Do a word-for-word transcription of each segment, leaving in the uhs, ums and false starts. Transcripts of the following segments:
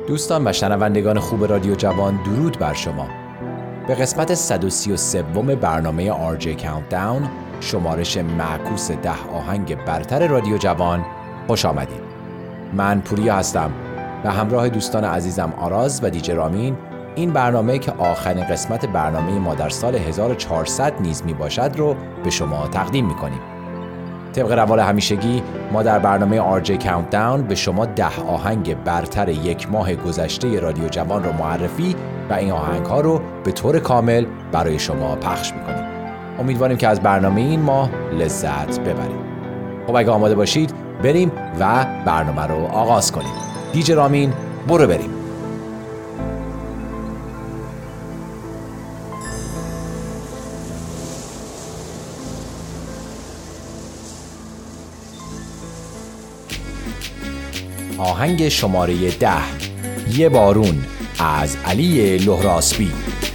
دوستان و شنوندگان خوب رادیو جوان، درود بر شما. به قسمت صد و سی و سه برنامه آر جی Countdown، شمارش معکوس ده آهنگ برتر رادیو جوان، خوش آمدید. من پوریا هستم و همراه دوستان عزیزم آراز و دیجی رامین این برنامه که آخرین قسمت برنامه ما در سال هزار و چهارصد نیز می باشد رو به شما تقدیم می کنیم. طبق روال همیشگی ما در برنامه آر جی Countdown به شما ده آهنگ برتر یک ماه گذشته رادیو جوان رو معرفی و این آهنگ ها رو به طور کامل برای شما پخش می کنیم. امیدواریم که از برنامه این ماه لذت ببرید. خب اگه آماده باشید بریم و برنامه رو آغاز کنیم. دیجی رامین برو بریم. آهنگ شماره ده، یه بارون از علی لهراسبی.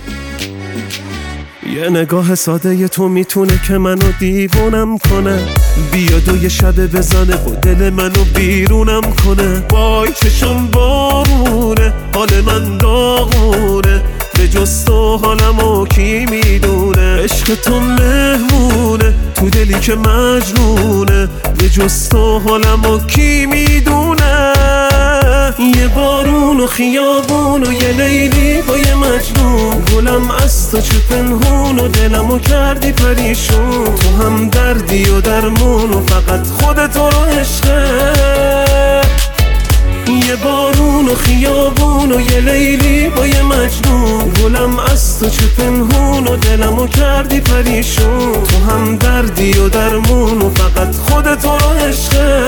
یه نگاه ساده تو میتونه که منو دیوونم کنه، بیاد و یه شب بزنه و دل منو بیرونم کنه. وای چشم بارونه، حال من داغونه، به جز تو حالمو کی میدونه. عشق تو مهمونه تو دلی که مجنونه، به جز تو حالمو کی میدونه. یه بارون و خیابون و یه لیلی با یه مجنون، گلم از تو چه پنهون و دلمو کردی پریشون. تو هم دردی و درمون و فقط خودت رو عشقه. یه بارون و خیابون و یه لیلی با یه مجنون، گلم از تو چه پنهون و دلمو کردی پریشون. تو هم دردی و درمون و فقط خودت رو عشقه.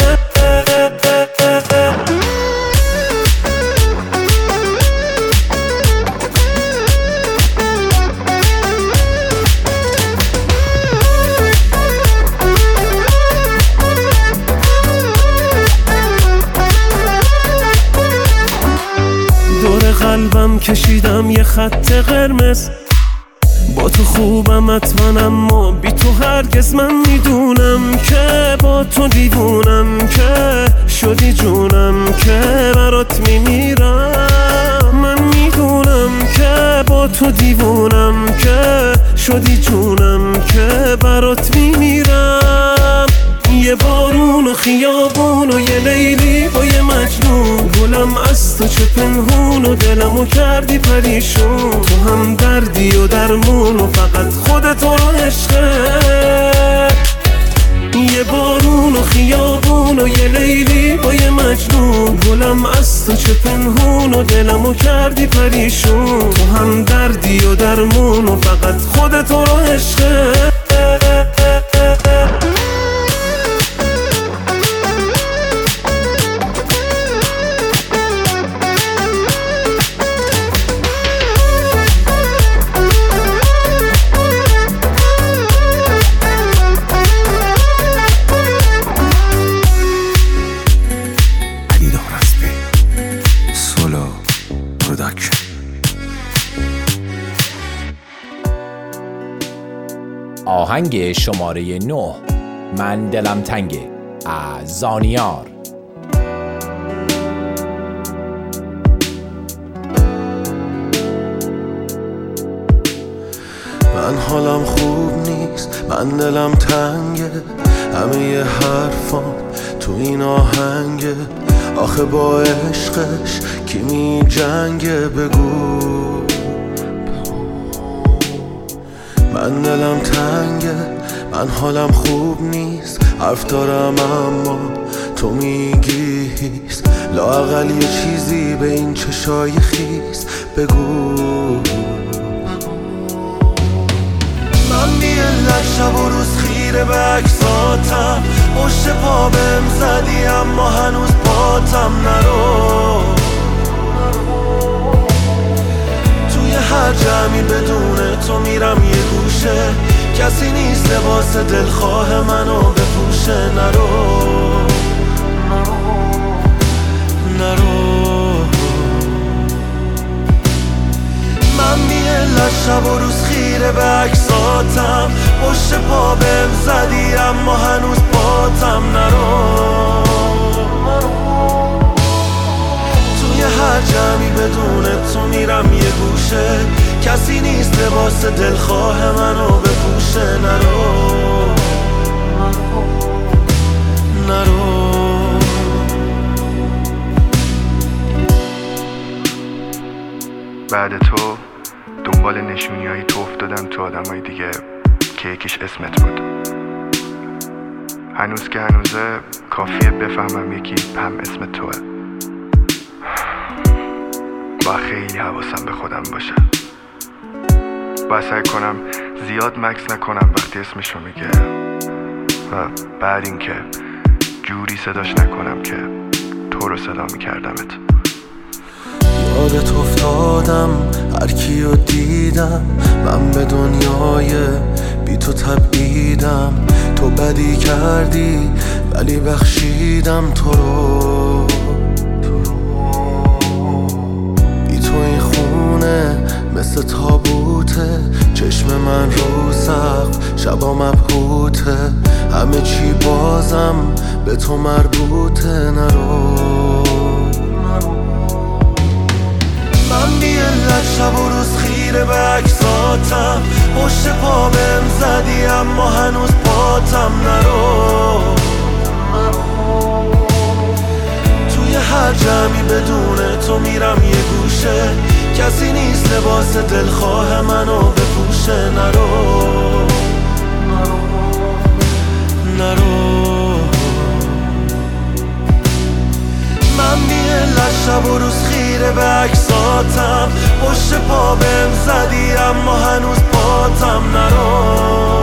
قلبم کشیدم یه خط قرمز، با تو خوبم حتما اما بی تو هرگز. من میدونم که با تو دیوونم، که شدی جونم که برات میمیرم. من میدونم که با تو دیوونم، که شدی جونم که برات میمیرم. یه بارون و خیابون و یه لیلی با یه مجنون، گلم از تو چه پنهون و دلمو کردی پریشون. تو هم دردی و درمون و فقط خودت رو عشقه. یه بارون و خیابون و یه لیلی با یه مجنون، گلم از تو چه پنهون و دلمو کردی پریشون. تو هم دردی و درمون و فقط خودت رو عشقه. آهنگ شماره نه، من دلم تنگه از زانیار. من حالم خوب نیست، من دلم تنگه، همه ی حرفام تو این آهنگه. آخه با عشقش کی می جنگه بگو. من دلم تنگه، من حالم خوب نیست، حرف دارم اما تو میگی هیست. لااقل یه چیزی به این چشای خیس بگو. من بی علت شب و روز خیره به عکساتم، پشت پا بهم زدی اما هنوز پاتم نرو. توی هر جمعی بدون تو میرم یه گوشه، کسی نیست لباس دلخواه منو بپوشه. نرو نرو. من بی علت شب و روز خیره به عکساتم، پشت پا بهم زدی اما هنوز پاتم نرو. توی هر جمعی بعد تو دنبال نشونیایی تو افتادم تو آدمای دیگه که یکیش اسمت بود. هنوز که هنوزه کافیه بفهمم یکی هم اسم توه. با خیلی حواسم به خودم باشه، با سعی کنم زیاد مکس نکنم وقتی اسمشو میگه و بعد این که جوری صداش نکنم که تو رو صدا میکردمت. یادت افتادم هر کیو دیدم، من به دنیای بی تو تبعیدم. تو بدی کردی ولی بخشیدم تو رو. بی تو این خونه مثل تابوته، چشم من رو سقف شبا مبهوته. همه چی بازم به تو مربوطه. نرو من بی علت شب و روز خیره به عکساتم، پشت پا بهم زدی اما هنوز پاتم. نرو توی هر جمعی بدون تو میرم یه گوشه، کسی نیست لباس دلخواه منو بپوشه. نرو نرو من بی علت شب و روز خیره به عکساتم، پشت پا بهم زدی اما هنوز پاتم. نرو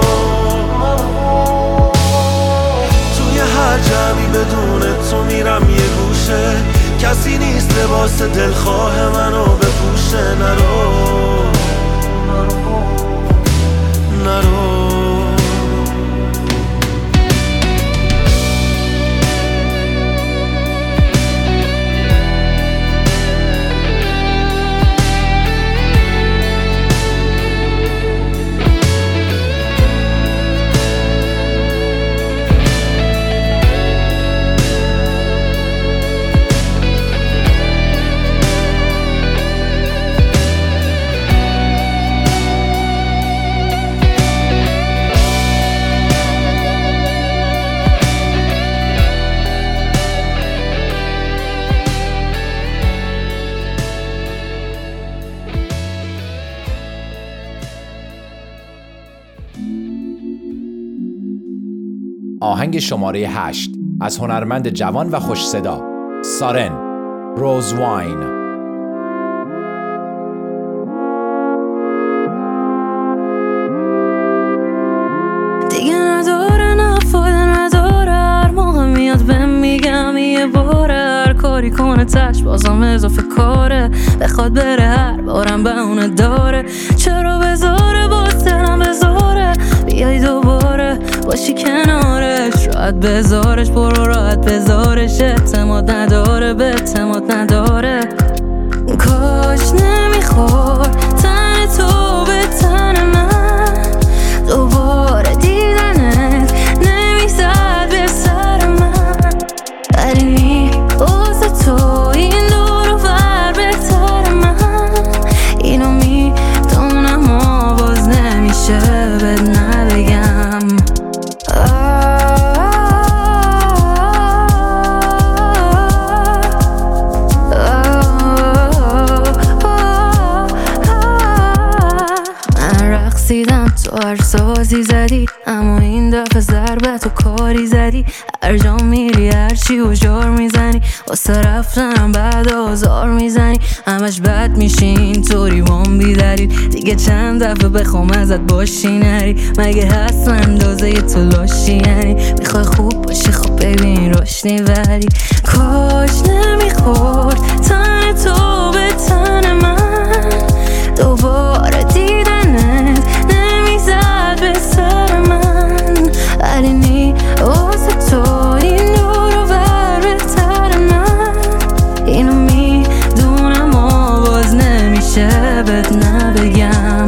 توی هر جمعی بدون تو میرم یه گوشه، کسی نیست لباس دلخواه منو بپوشه. نرو نرو آهنگ شماره هشت از هنرمند جوان و خوش صدا سارن، روز واین. دیگه نداره نفایده نداره، هر موقع میاد بهم میگم یه باره، هر کاری کنه تش بازم اضافه کاره، بخواد بره هر بارم به اونه داره. چرا بذاره باز دلم بذاره، بیای دوباره باشی کنارش، راحت بذارش برو راحت بذارش. اعتماد نداره به اعتماد نداره، کاش نمیخور تن تو به تن من، دوباره دیدنت نمیزد به سر من. ولی واسه تو این دور و بر بهتر من، اینو میدونم و باز نمیشه بد نبگم. من رقصیدم تو هر سازی زدی، اما این دفعه ضربت و کاری زدی. هر جا میری هرچی و جار میزنی، واسه رفتنم بعد آزار میزنی. همش بد میشی اینطوری وام بیداری، دیگه چند دفعه بخوام ازت باشی نری. مگه هست اندازه تو لاشی؟ یعنی میخوای خوب باشی خب ببین روشنی، ولی کاش نمیخورد تن تو به تن من، دوباره دیدنت نمیزد به سر من. ولی نی واسه تو این دور و بر بهتر من، اینو میدونم و باز نمیشه بد نبگم.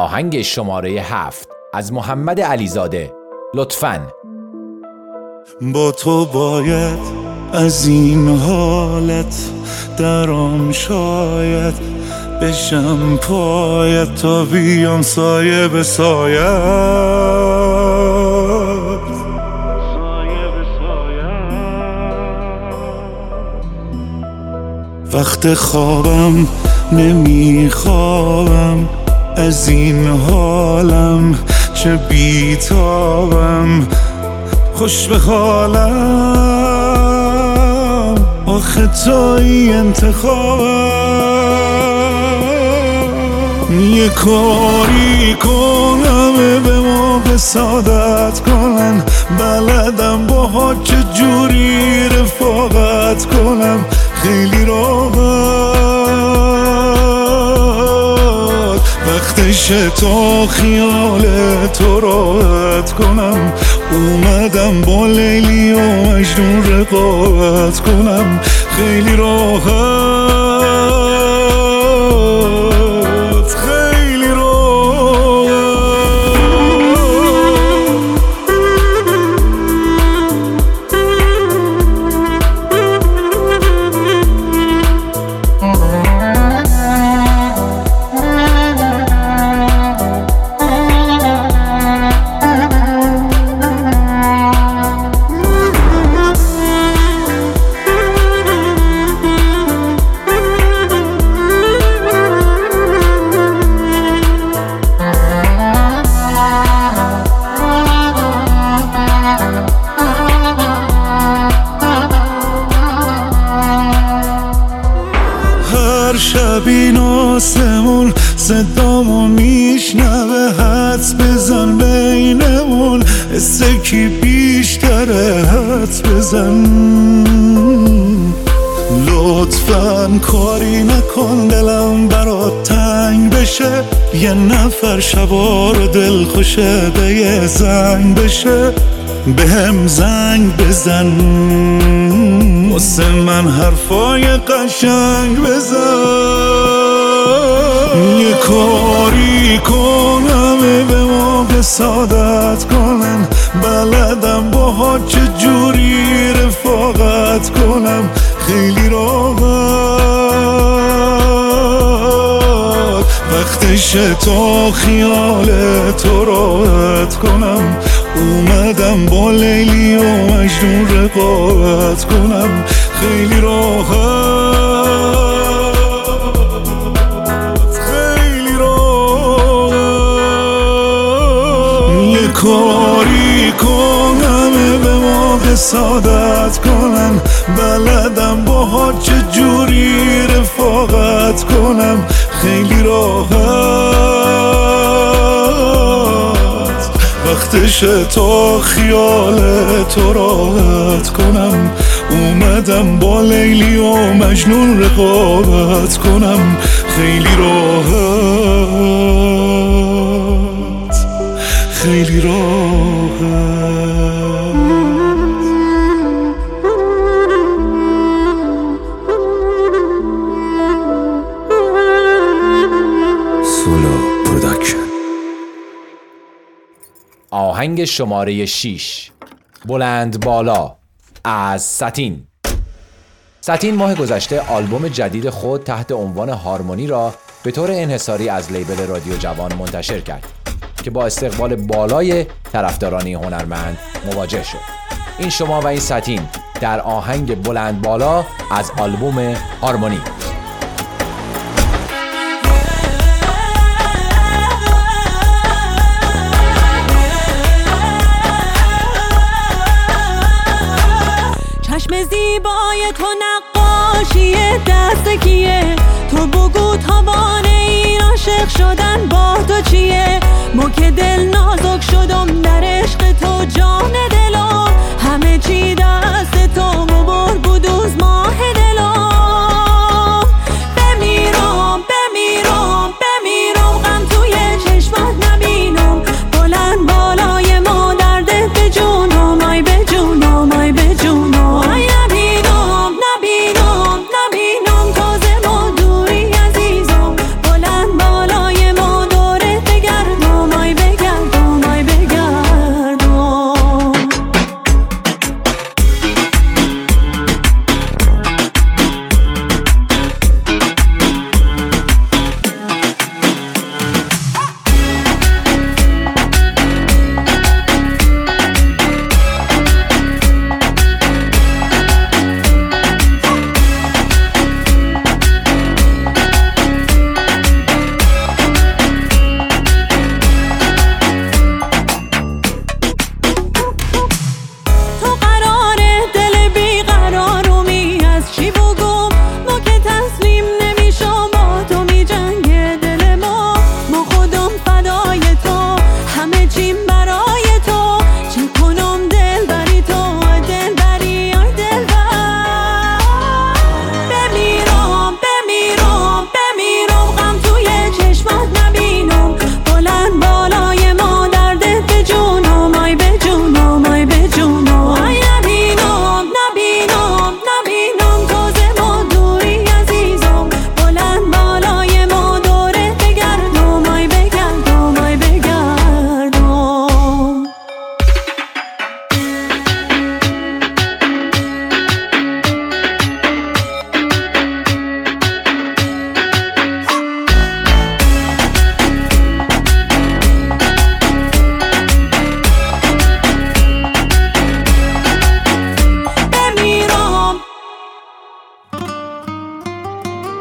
آهنگ شماره هفت از محمد علیزاده، لطفاً. با تو باید از این حالت درام شاید بشم پایت تا بیام سایه به سایت. وقت خوابم نمیخوابم از این حالم، چه بیتابم خوش به حالم، آخه توی انتخابم. یه کاری کنم به موقع سعادت کنم، بلدم با ها چه جوری رفاقت کنم، خیلی راحت وقتش تا خیال تو راحت کنم. اومدم با لیلی و مجنون رقابت کنم، خیلی راحت خیلی راحت. شبین آسمون صدامو میشنوه، حدس بزن بینمون استکی بیشتره، حدس بزن. لطفاً کاری نکن دلم برات تنگ بشه، یه نفر شبا رو دل خوشه به یه زنگ بشه، به هم زنگ بزن واسه من حرفای قشنگ بزن. یه کاری کنم به موقع سعادت کنم، بلدم با ها چه جوری رفاقت کنم، خیلی راحت وقتش تا خیال تو راحت کنم. اومدم با لیلی و مجنون رقابت کنم، خیلی راحت خیلی راحت. یه کاری کنم به موقع سعادت کنم، بلدم با ها چه جوری رفاقت کنم، خیلی راحت وقتش تا خیال تو راحت کنم. اومدم با لیلی و مجنون رقابت کنم، خیلی راحت خیلی راحت. آهنگ شماره شش، بلند بالا از ساتین. ساتین ماه گذشته آلبوم جدید خود تحت عنوان هارمونی را به طور انحصاری از لیبل رادیو جوان منتشر کرد که با استقبال بالای طرفداران هنرمند مواجه شد. این شما و این ساتین در آهنگ بلند بالا از آلبوم هارمونی. چشم زیبای تو نقاشی دست کیه؟ تو بگو تاوان این عاشق شدن با تو چیه؟ ما که دل نازک شدم در عشق تو جان دلم، همه چی دست تو مبر بودوز ماه دلم. بمیرم بمیرم بمیرم غم توی چشمت نبینم، بلند بالای ما درده به جونم، آی به جونم آی به جونم.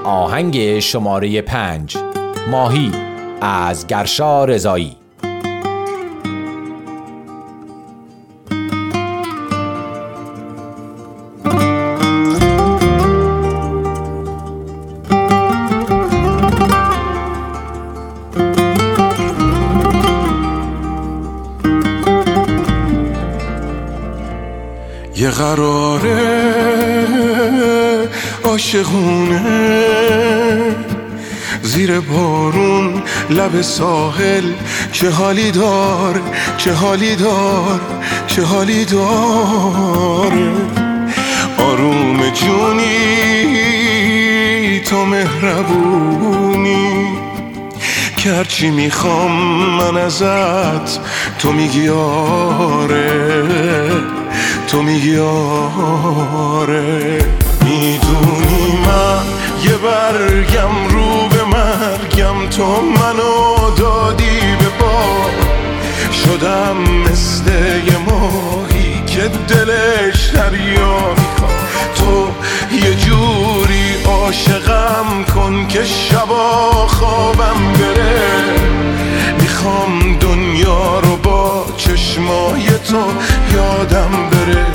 آهنگ شماره پنج، ماهی از گرشا رضایی. یه قراره عاشقونه زیر بارون لب ساحل، چه حالی دار چه حالی دار چه حالی دار. آروم جونی تو مهربونی که هرچی میخوام من ازت تو میگی آره، تو میگی آره. میدونی من یه برگم رو به مرگم، تو منو دادی به باد. شدم مثل یه ماهی که دلش دریا میخواد. تو یه جوری عاشقم کن که شبا خوابم بره. میخوام دنیا رو با چشمای تو یادم بره.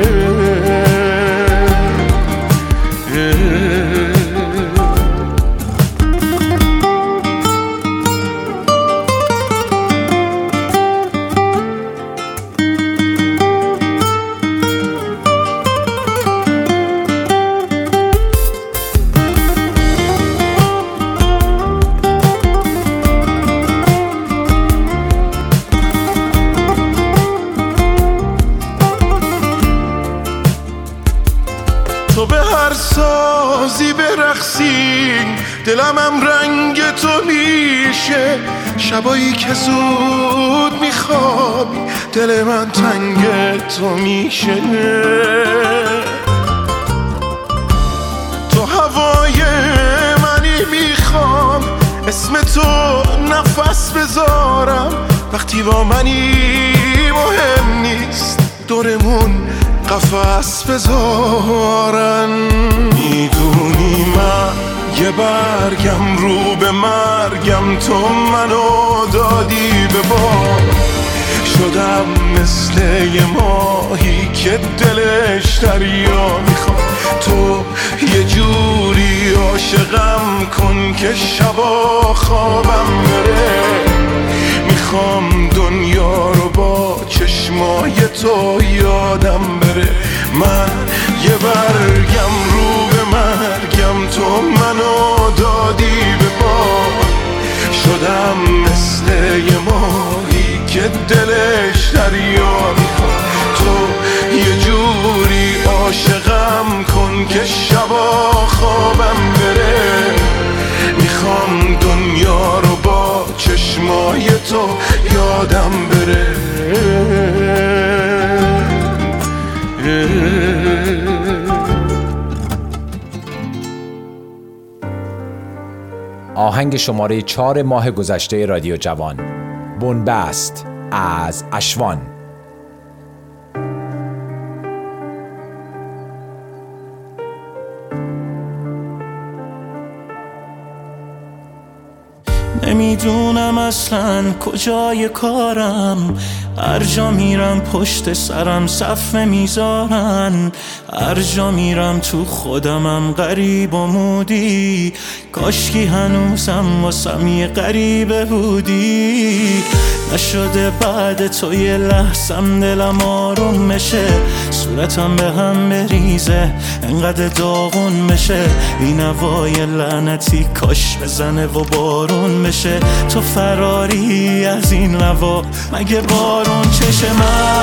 تو به هر سازی برقصی دلمم رنگ تو میشه. شبایی که زود میخوابی دل من تنگ تو میشه. تو هوای منی میخوام اسم تو نفس بذارم. وقتی با منی مهم نیست دورمون قفس بذارن. میدونی من یه برگم رو به مرگم، تو منو دادی به باد. شدم مثل یه ماهی که دلش دریا میخواد. تو یه جوری عاشقم کن که شبا خوابم بره. میخوام دنیا رو با چشمای تو یادم بره. من یه برگم رو به مرگم، تو منو دادی به باد. شدم مثل یه ماهی که دلش دریا میخواد. تو یه جوری عاشقم کن که شبا خوابم بره. میخوام دنیا رو با چشمای تو یادم بره. آهنگ شماره چهار ماه گذشته رادیو جوان، بنبست از اشوان. نمیدونم اصلا کجای کارم، هر جا میرم پشت سرم صفه میذارن. هر جا میرم تو خودمم غریب و مودی، کاشکی هنوزم واسم یه غریبه بودی. نشده بعد تو یه لحظم دلم آروم میشه، صورتم به هم بریزه انقدر داغون بشه. این هوای لعنتی کاش بزنه و بارون بشه. تو فراری از این روا مگه بارون چشم من